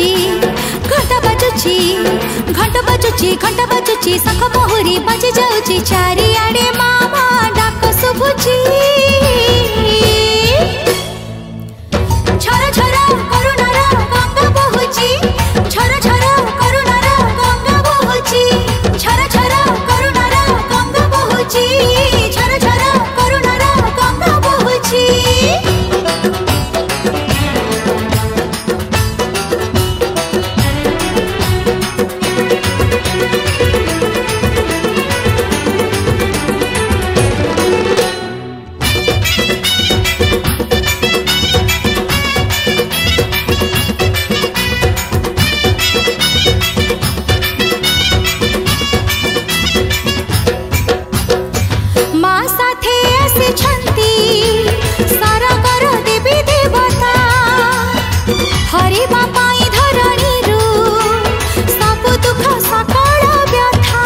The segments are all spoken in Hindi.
बाजुची घंटा बाजुची घंटा बाजुची घंटा बाजुची शंख मोहरी बाजी जाउची चारिआडे मामा डाक शुभुची झर झर करुणार गंगा बहुची झर झर करुणार गंगा बहुची झर झर करुणार गंगा बहुची झर झर करुणार गंगा बहुची हरि बापाई धरणी रू सब दुख सकल व्यथा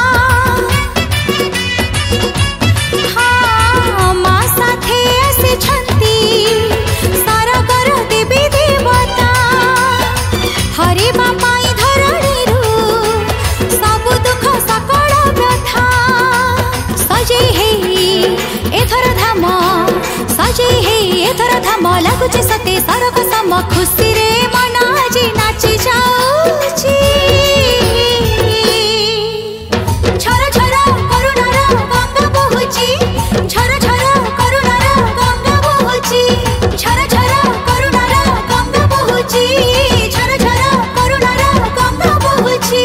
हाँ माँ साथे ऐसे छंती सारगर देवी देवता हरि बापाई धरणी रू सब दुख सकल व्यथा सजे हे एथर धाम सजे हे एथर धाम लगुचे सते सरग सम खुशी रे मन आज नाची जाउची झर झर करुणार गंगा बहुची झर झर करुणार गंगा बहुची झर झर करुणार गंगा बहुची झर झर करुणार गंगा बहुची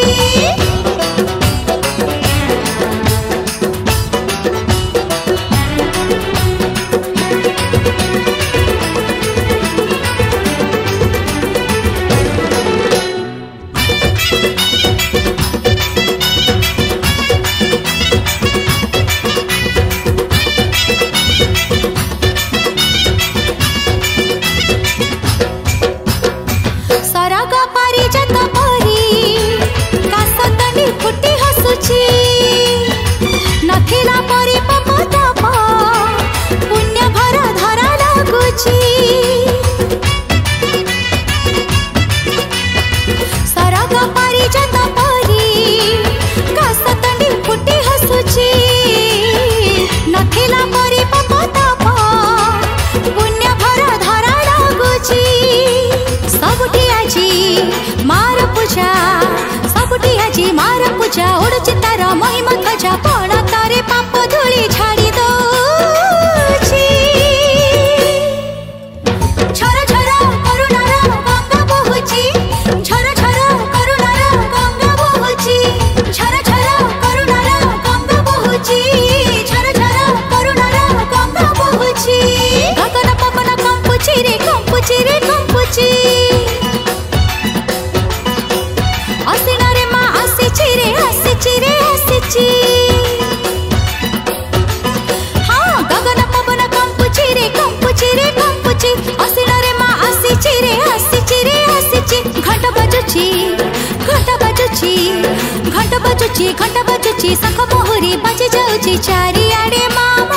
सरग परिजत परी कासतनी फुटी हसुची नथिला परी पपतप पुण्य भरा धरा लागुची सरग परिजत परी कासतनी फुटी हसुची नथिला परी पपतप पुण्य भरा धरा लागुची सबुठी आजी मार पूजा सबुठी आजी मार पूजा उड़ुची तार महिमा ध्वजा पण तारे पाप धूली झाड़ी दउची झर झर करुणार गंगा बहुची झर झर करुणार गंगा बहुची झर झर करुणार गंगा बहुची झर झर करुणार गंगा बहुची गगन पवन कंपुची रे कंपुची रे कंपुची हाँ गगन पवन कंपुची रे कंपुची रे कंपुची असिन रे माँ आसीची रे आसीची रे आसीची घंट बाजुची घंट बाजुची घंट बाजुची घंट बाजुची शंख मोहरी बाजी जाउची चारिआडे माँ